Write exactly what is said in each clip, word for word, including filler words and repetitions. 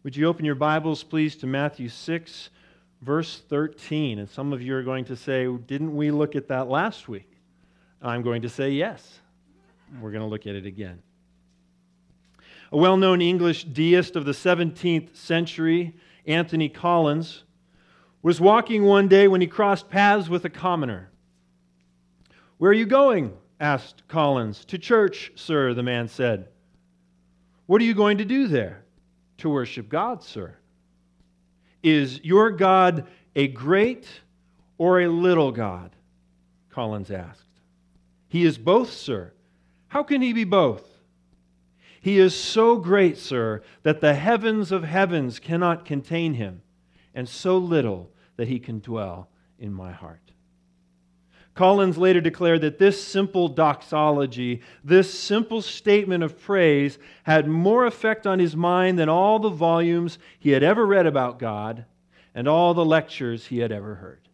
Would you open your Bibles, please, to Matthew six, verse thirteen? And some of you are going to say, didn't we look at that last week? I'm going to say yes. We're going to look at it again. A well-known English deist of the seventeenth century, Anthony Collins, was walking one day when he crossed paths with a commoner. "Where are you going?" asked Collins. "To church, sir," the man said. "What are you going to do there?" "To worship God, sir." "Is your God a great or a little God?" Collins asked. "He is both, sir." "How can he be both?" "He is so great, sir, that the heavens of heavens cannot contain him, and so little that he can dwell in my heart." Collins later declared that this simple doxology, this simple statement of praise, had more effect on his mind than all the volumes he had ever read about God and all the lectures he had ever heard.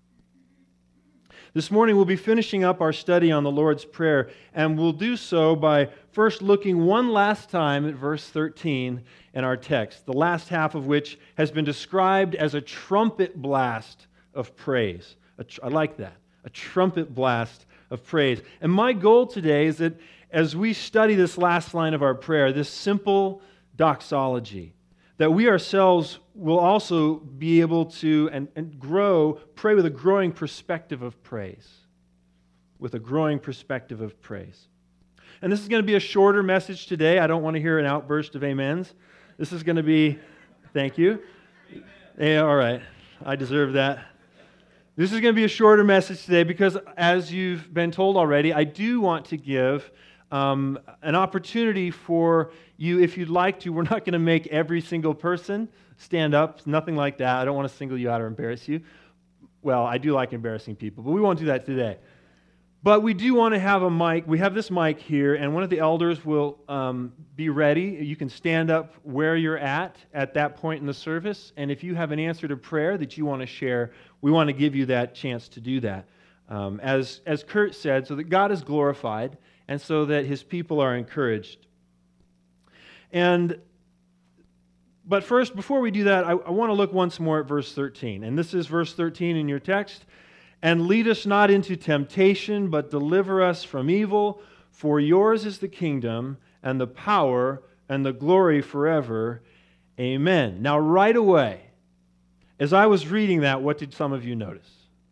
This morning we'll be finishing up our study on the Lord's Prayer, and we'll do so by first looking one last time at verse thirteen in our text, the last half of which has been described as a trumpet blast of praise. I like that. A trumpet blast of praise. And my goal today is that as we study this last line of our prayer, this simple doxology, that we ourselves will also be able to and, and grow, pray with a growing perspective of praise. With a growing perspective of praise. And this is going to be a shorter message today. I don't want to hear an outburst of amens. This is going to be, thank you. Yeah, all right. I deserve that. This is going to be a shorter message today because, as you've been told already, I do want to give um, an opportunity for you, if you'd like to. We're not going to make every single person stand up, nothing like that. I don't want to single you out or embarrass you. Well, I do like embarrassing people, but we won't do that today. But we do want to have a mic. We have this mic here, and one of the elders will um, be ready. You can stand up where you're at at that point in the service, and if you have an answer to prayer that you want to share, we want to give you that chance to do that. Um, as, as Kurt said, so that God is glorified, and so that His people are encouraged. And But first, before we do that, I, I want to look once more at verse thirteen. And this is verse thirteen in your text. "And lead us not into temptation, but deliver us from evil. For yours is the kingdom, and the power, and the glory forever. Amen." Now, right away, as I was reading that, what did some of you notice?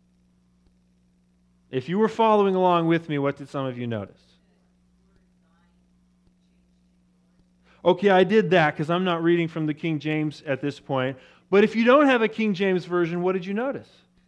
If you were following along with me, what did some of you notice? Okay, I did that because I'm not reading from the King James at this point. But if you don't have a King James version, what did you notice?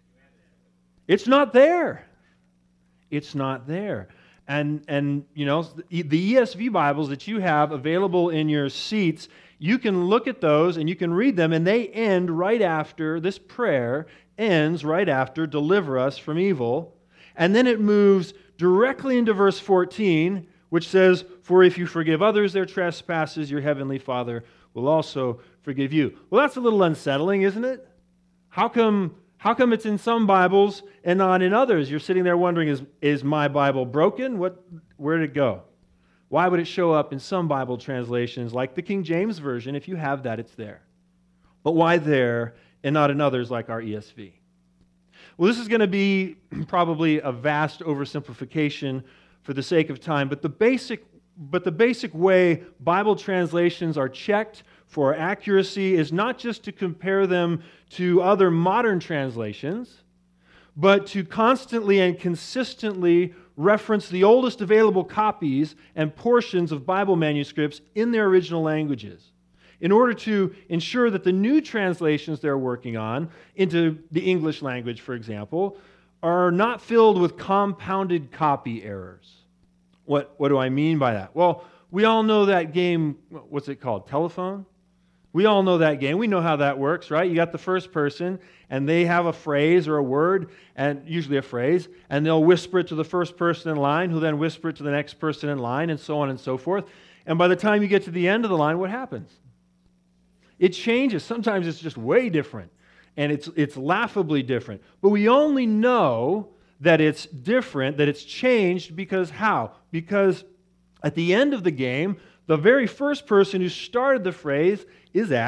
It's not there. It's not there. And, and you know, the E S V Bibles that you have available in your seats, you can look at those and you can read them, and they end right after, this prayer ends right after, "Deliver us from evil." And then it moves directly into verse fourteen, which says, "For if you forgive others their trespasses, your heavenly Father will also forgive you." Well, that's a little unsettling, isn't it? How come... How come it's in some Bibles and not in others? You're sitting there wondering, is, is my Bible broken? What, where did it go? Why would it show up in some Bible translations, like the King James Version? If you have that, it's there. But why there and not in others like our E S V? Well, this is going to be probably a vast oversimplification for the sake of time, but the basic, but the basic way Bible translations are checked for accuracy is not just to compare them to other modern translations, but to constantly and consistently reference the oldest available copies and portions of Bible manuscripts in their original languages, in order to ensure that the new translations they're working on into the English language, for example, are not filled with compounded copy errors. What, what do I mean by that? Well, we all know that game, what's it called, Telephone? We all know that game. We know how that works, right? You got the first person, and they have a phrase or a word, and usually a phrase, and they'll whisper it to the first person in line, who then whisper it to the next person in line, and so on and so forth. And by the time you get to the end of the line, what happens? It changes. Sometimes it's just way different, and it's it's laughably different. But we only know that it's different, that it's changed, because how? Because at the end of the game, the very first person who started the phrase is asked,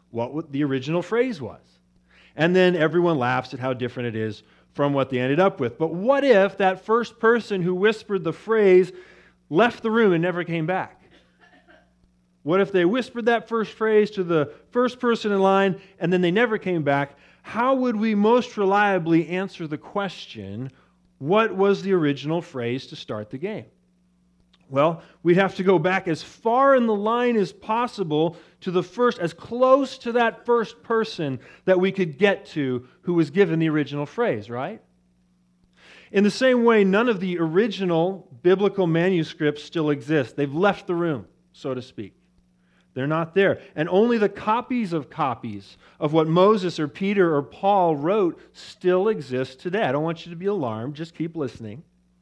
what the original phrase was. And then everyone laughs at how different it is from what they ended up with. But what if that first person who whispered the phrase left the room and never came back? What if they whispered that first phrase to the first person in line and then they never came back? How would we most reliably answer the question, what was the original phrase to start the game? Well, we'd have to go back as far in the line as possible to the first, as close to that first person that we could get to who was given the original phrase, right? In the same way, none of the original biblical manuscripts still exist. They've left the room, so to speak. They're not there. And only the copies of copies of what Moses or Peter or Paul wrote still exist today. I don't want you to be alarmed. Just keep listening.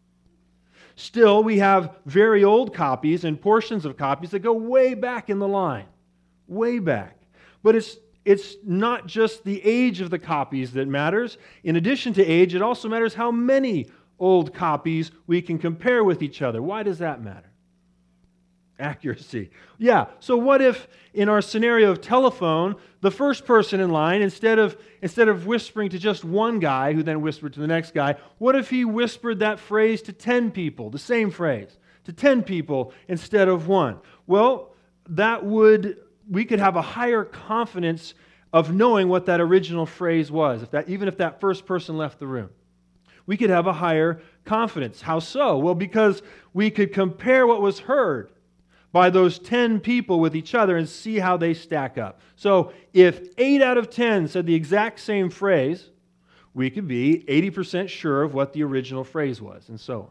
Still, we have very old copies and portions of copies that go way back in the line. Way back. But it's it's not just the age of the copies that matters. In addition to age, it also matters how many old copies we can compare with each other. Why does that matter? Accuracy. Yeah, so what if in our scenario of telephone, the first person in line, instead of instead of whispering to just one guy who then whispered to the next guy, what if he whispered that phrase to ten people, the same phrase, to ten people instead of one? Well, that would, we could have a higher confidence of knowing what that original phrase was, if that, even if that first person left the room. We could have a higher confidence. How so? Well, because we could compare what was heard by those ten people with each other and see how they stack up. So if eight out of ten said the exact same phrase, we could be eighty percent sure of what the original phrase was, and so on.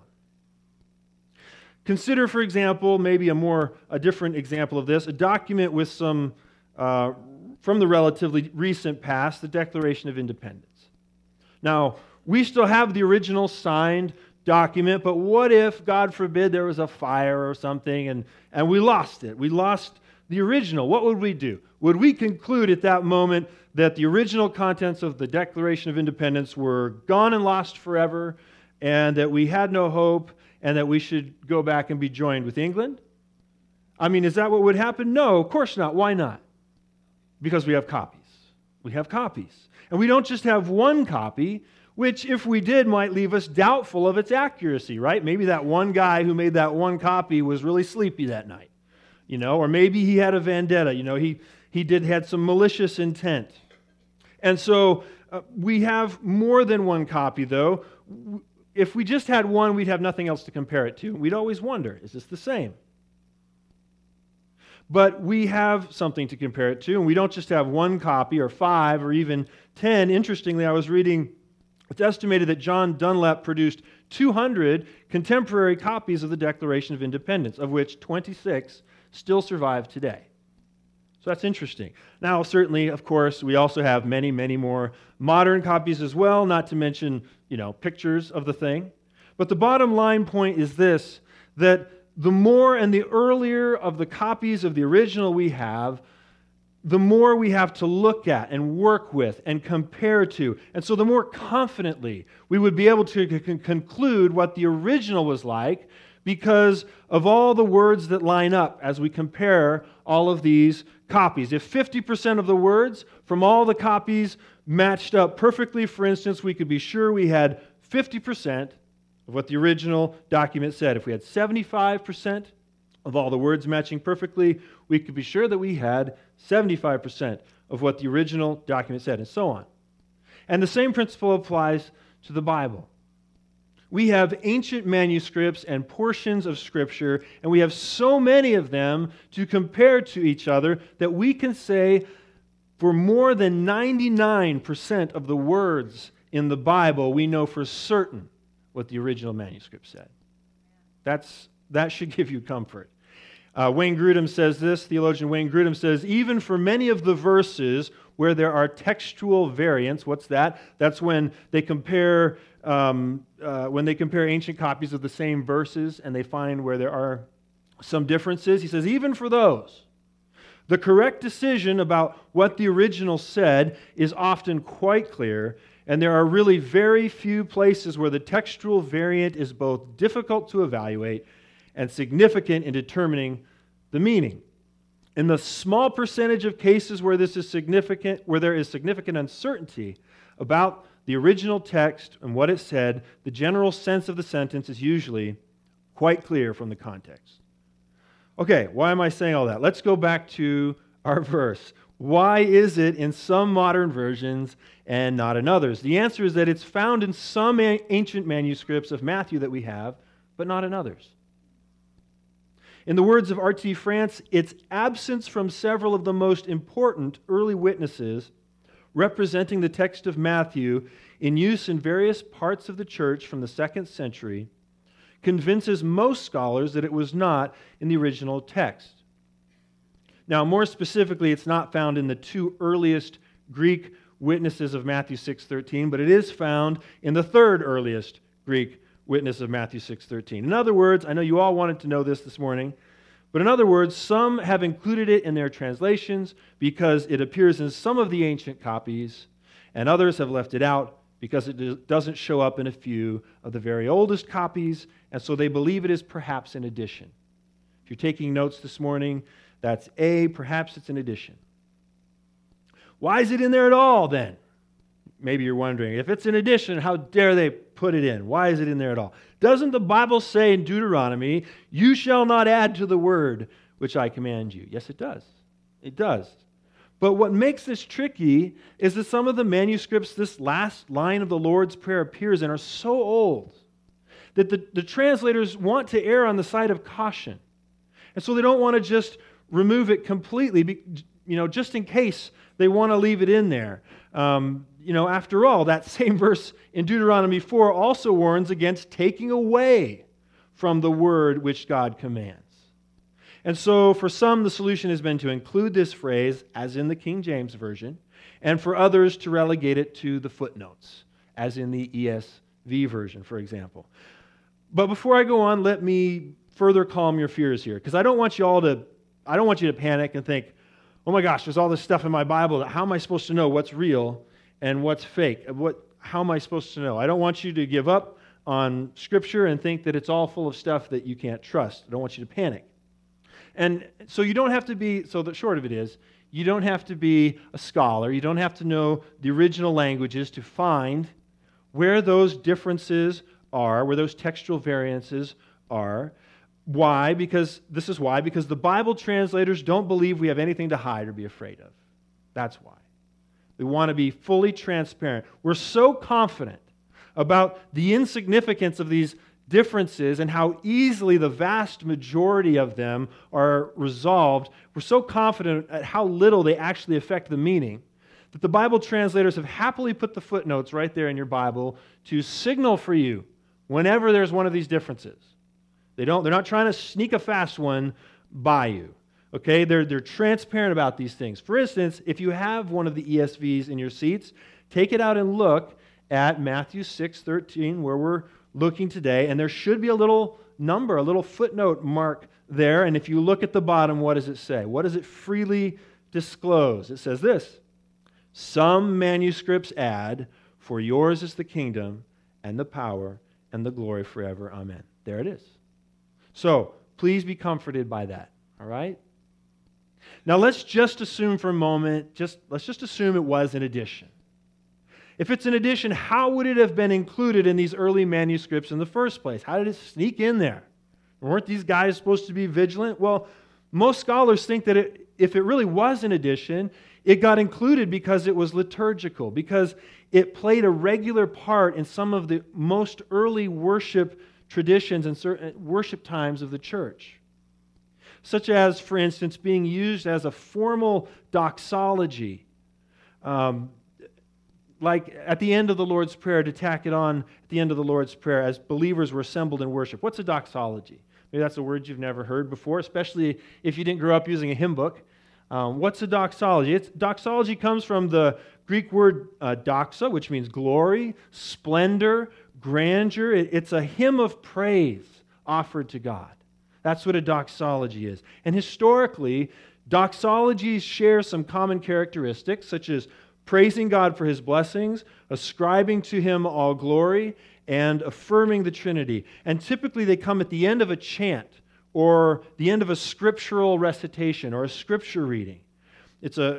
Consider, for example, maybe a more a different example of this, a document with some, uh, from the relatively recent past, the Declaration of Independence. Now, we still have the original signed document, but what if, God forbid, there was a fire or something and, and we lost it? We lost the original. What would we do? Would we conclude at that moment that the original contents of the Declaration of Independence were gone and lost forever and that we had no hope and that we should go back and be joined with England? I mean, is that what would happen? No, of course not. Why not? Because we have copies. We have copies. And we don't just have one copy, which, if we did, might leave us doubtful of its accuracy, right? Maybe that one guy who made that one copy was really sleepy that night, you know, or maybe he had a vendetta, you know, he, he did had some malicious intent. And so uh, we have more than one copy, though. If we just had one, we'd have nothing else to compare it to. We'd always wonder, is this the same? But we have something to compare it to, and we don't just have one copy or five or even ten. Interestingly, I was reading, it's estimated that John Dunlap produced two hundred contemporary copies of the Declaration of Independence, of which twenty-six still survive today. So that's interesting. Now, certainly, of course, we also have many, many more modern copies as well, not to mention, you know, pictures of the thing. But the bottom line point is this, that the more and the earlier of the copies of the original we have, the more we have to look at and work with and compare to. And so the more confidently we would be able to c- conclude what the original was like because of all the words that line up as we compare all of these copies. If fifty percent of the words from all the copies matched up perfectly, for instance, we could be sure we had fifty percent of what the original document said. If we had seventy-five percent of all the words matching perfectly, we could be sure that we had seventy-five percent of what the original document said, and so on. And the same principle applies to the Bible. We have ancient manuscripts and portions of Scripture, and we have so many of them to compare to each other that we can say for more than ninety-nine percent of the words in the Bible, we know for certain what the original manuscript said. That's, that should give you comfort. Uh, Wayne Grudem says this, theologian Wayne Grudem says, even for many of the verses where there are textual variants, what's that? That's when they compare um, uh, when they compare ancient copies of the same verses and they find where there are some differences. He says, even for those, the correct decision about what the original said is often quite clear, and there are really very few places where the textual variant is both difficult to evaluate and significant in determining the meaning. In the small percentage of cases where this is significant, where there is significant uncertainty about the original text and what it said, the general sense of the sentence is usually quite clear from the context. Okay, why am I saying all that? Let's go back to our verse. Why is it in some modern versions and not in others? The answer is that it's found in some ancient manuscripts of Matthew that we have, but not in others. In the words of R T France, its absence from several of the most important early witnesses representing the text of Matthew in use in various parts of the church from the second century convinces most scholars that it was not in the original text. Now, more specifically, it's not found in the two earliest Greek witnesses of Matthew six thirteen, but it is found in the third earliest Greek witness of Matthew six thirteen. In other words, I know you all wanted to know this this morning, but in other words, some have included it in their translations because it appears in some of the ancient copies, and others have left it out because it doesn't show up in a few of the very oldest copies, and so they believe it is perhaps an addition. If you're taking notes this morning, that's A, perhaps it's an addition. Why is it in there at all then? Maybe you're wondering, if it's an addition, how dare they put it in? Why is it in there at all? Doesn't the Bible say in Deuteronomy, you shall not add to the word which I command you? Yes, it does. It does. But what makes this tricky is that some of the manuscripts this last line of the Lord's Prayer appears in are so old that the, the translators want to err on the side of caution. And so they don't want to just remove it completely, you know, just in case they want to leave it in there. Um, you know, after all, that same verse in Deuteronomy four also warns against taking away from the word which God commands. And so for some, the solution has been to include this phrase, as in the King James Version, and for others to relegate it to the footnotes, as in the E S V version, for example. But before I go on, let me further calm your fears here, because I don't want you all to, I don't want you to panic and think, oh my gosh, there's all this stuff in my Bible. How am I supposed to know what's real and what's fake? What, how am I supposed to know? I don't want you to give up on Scripture and think that it's all full of stuff that you can't trust. I don't want you to panic. And so you don't have to be, so the short of it is, you don't have to be a scholar. You don't have to know the original languages to find where those differences are, where those textual variances are. Why? Because this is why. Because the Bible translators don't believe we have anything to hide or be afraid of. That's why. We want to be fully transparent. We're so confident about the insignificance of these differences and how easily the vast majority of them are resolved. We're so confident at how little they actually affect the meaning that the Bible translators have happily put the footnotes right there in your Bible to signal for you whenever there's one of these differences. They don't, they're not trying to sneak a fast one by you. Okay? They're, they're transparent about these things. For instance, if you have one of the E S Vs in your seats, take it out and look at Matthew six thirteen, where we're looking today, and there should be a little number, a little footnote mark there, and if you look at the bottom, what does it say? What does it freely disclose? It says this: some manuscripts add, for yours is the kingdom and the power and the glory forever. Amen. There it is. So, please be comforted by that, all right? Now, let's just assume for a moment, just let's just assume it was an addition. If it's an addition, how would it have been included in these early manuscripts in the first place? How did it sneak in there? Weren't these guys supposed to be vigilant? Well, most scholars think that it, if it really was an addition, it got included because it was liturgical, because it played a regular part in some of the most early worship traditions and certain worship times of the church. Such as, for instance, being used as a formal doxology. Um, Like at the end of the Lord's Prayer, to tack it on at the end of the Lord's Prayer as believers were assembled in worship. What's a doxology? Maybe that's a word you've never heard before, especially if you didn't grow up using a hymn book. Um, what's a doxology? It's, doxology comes from the Greek word uh, doxa, which means glory, splendor, grandeur. It, it's a hymn of praise offered to God. That's what a doxology is. And historically, doxologies share some common characteristics, such as praising God for His blessings, ascribing to Him all glory, and affirming the Trinity. And typically they come at the end of a chant or the end of a scriptural recitation or a scripture reading. It's a,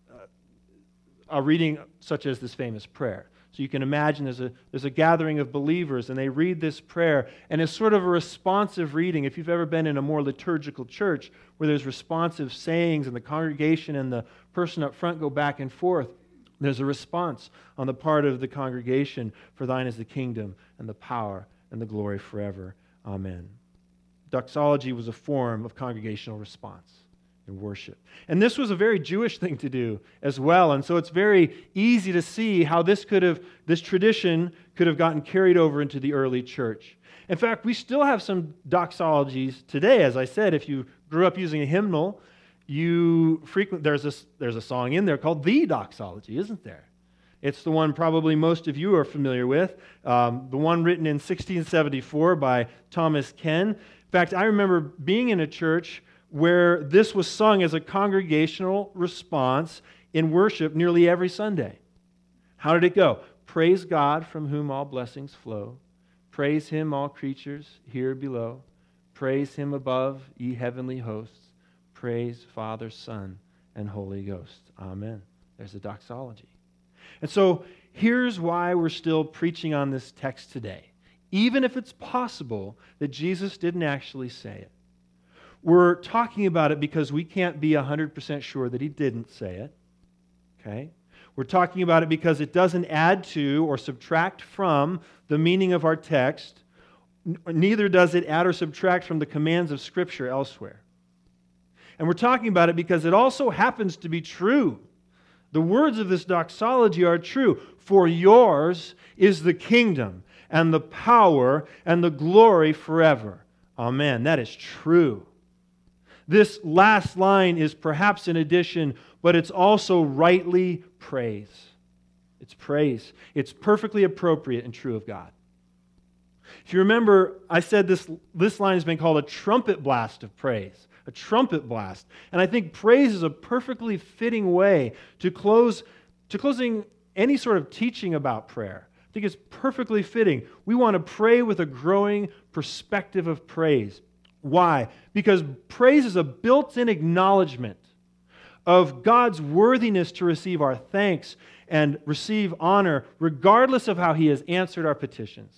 a reading such as this famous prayer. So you can imagine there's a, there's a gathering of believers and they read this prayer, and it's sort of a responsive reading. If you've ever been in a more liturgical church where there's responsive sayings and the congregation and the person up front go back and forth, there's a response on the part of the congregation, for thine is the kingdom and the power and the glory forever. Amen. Doxology was a form of congregational response in worship. And this was a very Jewish thing to do as well. And so it's very easy to see how this could have, this tradition could have gotten carried over into the early church. In fact, we still have some doxologies today. As I said, if you grew up using a hymnal, you frequent there's a, there's a song in there called The Doxology, isn't there? It's the one probably most of you are familiar with, um, the one written in sixteen seventy-four by Thomas Ken. In fact, I remember being in a church where this was sung as a congregational response in worship nearly every Sunday. How did it go? Praise God from whom all blessings flow. Praise Him, all creatures here below. Praise Him above, ye heavenly hosts. Praise Father, Son, and Holy Ghost. Amen. There's the doxology. And so here's why we're still preaching on this text today, even if it's possible that Jesus didn't actually say it. We're talking about it because we can't be one hundred percent sure that He didn't say it. Okay? We're talking about it because it doesn't add to or subtract from the meaning of our text. Neither does it add or subtract from the commands of Scripture elsewhere. And we're talking about it because it also happens to be true. The words of this doxology are true. For yours is the kingdom and the power and the glory forever. Amen. That is true. This last line is perhaps an addition, but it's also rightly praise. It's praise. It's perfectly appropriate and true of God. If you remember, I said this, this line has been called a trumpet blast of praise. A trumpet blast. And I think praise is a perfectly fitting way to close, to closing any sort of teaching about prayer. I think it's perfectly fitting. We want to pray with a growing perspective of praise. Why? Because praise is a built-in acknowledgement of God's worthiness to receive our thanks and receive honor, regardless of how He has answered our petitions.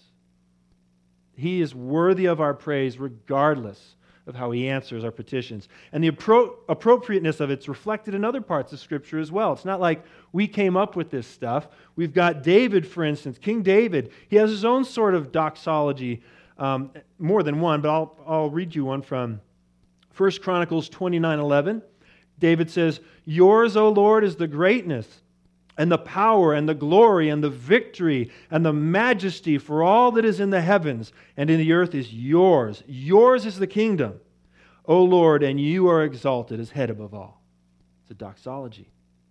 He is worthy of our praise regardless of how He answers our petitions. And the appro- appropriateness of it's reflected in other parts of Scripture as well. It's not like we came up with this stuff. We've got David, for instance, King David. He has his own sort of doxology, um, more than one, but I'll, I'll read you one from First Chronicles twenty-nine eleven. David says, yours, O Lord, is the greatness and the power and the glory and the victory and the majesty, for all that is in the heavens and in the earth is yours. Yours is the kingdom, O Lord, and you are exalted as head above all. It's a doxology.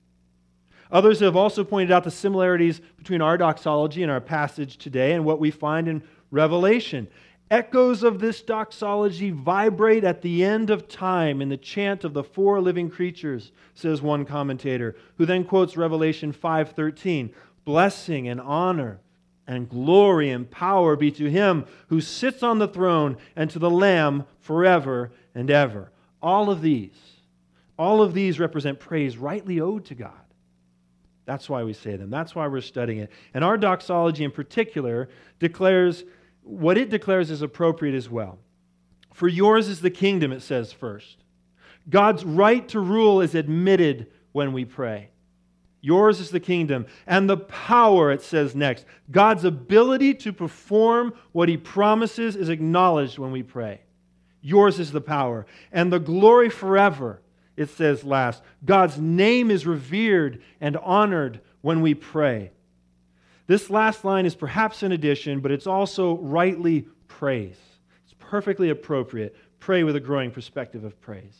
Others have also pointed out the similarities between our doxology and our passage today and what we find in Revelation. Echoes of this doxology vibrate at the end of time in the chant of the four living creatures, says one commentator, who then quotes Revelation five thirteen. Blessing and honor and glory and power be to Him who sits on the throne and to the Lamb forever and ever. All of these, all of these represent praise rightly owed to God. That's why we say them. That's why we're studying it. And our doxology in particular declares what it declares is appropriate as well. For yours is the kingdom, it says first. God's right to rule is admitted when we pray. Yours is the kingdom. And the power, it says next. God's ability to perform what He promises is acknowledged when we pray. Yours is the power. And the glory forever, it says last. God's name is revered and honored when we pray. This last line is perhaps an addition, but it's also rightly praise. It's perfectly appropriate. Pray with a growing perspective of praise.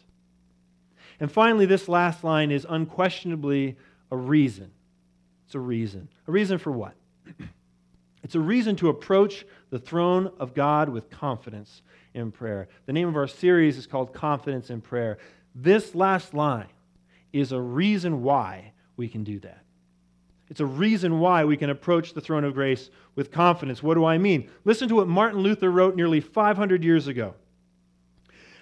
And finally, this last line is unquestionably a reason. It's a reason. A reason for what? It's a reason to approach the throne of God with confidence in prayer. The name of our series is called Confidence in Prayer. This last line is a reason why we can do that. It's a reason why we can approach the throne of grace with confidence. What do I mean? Listen to what Martin Luther wrote nearly five hundred years ago.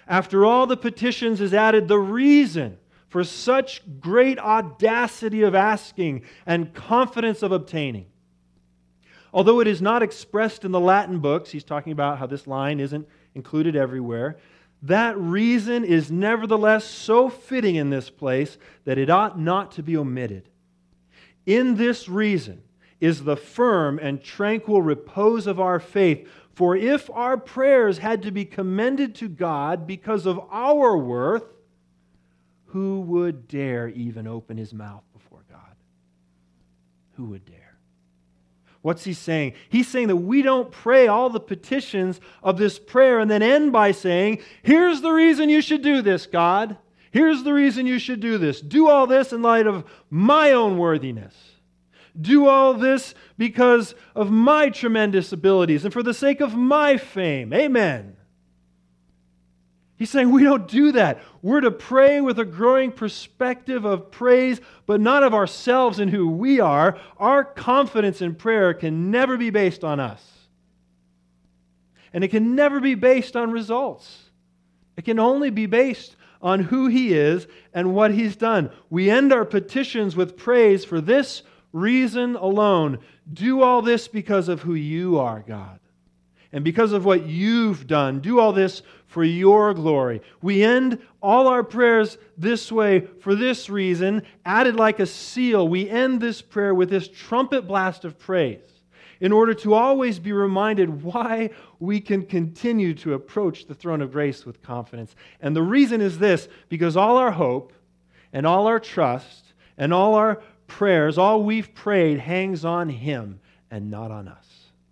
after all the petitions is added the reason for such great audacity of asking and confidence of obtaining. Although it is not expressed in the Latin books, he's talking about how this line isn't included everywhere, that reason is nevertheless so fitting in this place that it ought not to be omitted. In this reason is the firm and tranquil repose of our faith. For if our prayers had to be commended to God because of our worth, who would dare even open his mouth before God? Who would dare? What's he saying? He's saying that we don't pray all the petitions of this prayer and then end by saying, here's the reason you should do this, God. Here's the reason you should do this. Do all this in light of my own worthiness. Do all this because of my tremendous abilities and for the sake of my fame. Amen. He's saying we don't do that. We're to pray with a growing perspective of praise, but not of ourselves and who we are. Our confidence in prayer can never be based on us. And it can never be based on results. It can only be based on who He is and what He's done. We end our petitions with praise for this reason alone. Do all this because of who you are, God. And because of what you've done. Do all this for your glory. We end all our prayers this way for this reason, added like a seal. We end this prayer with this trumpet blast of praise in order to always be reminded why we can continue to approach the throne of grace with confidence. And the reason is this, because all our hope and all our trust and all our prayers, all we've prayed hangs on Him and not on us.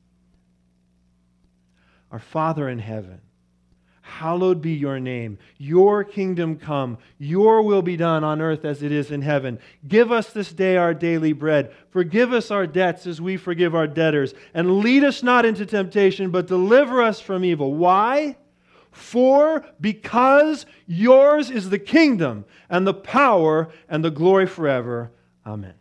Our Father in heaven, hallowed be your name. Your kingdom come. Your will be done on earth as it is in heaven. Give us this day our daily bread. Forgive us our debts as we forgive our debtors. And lead us not into temptation, but deliver us from evil. Why? For because yours is the kingdom and the power and the glory forever. Amen.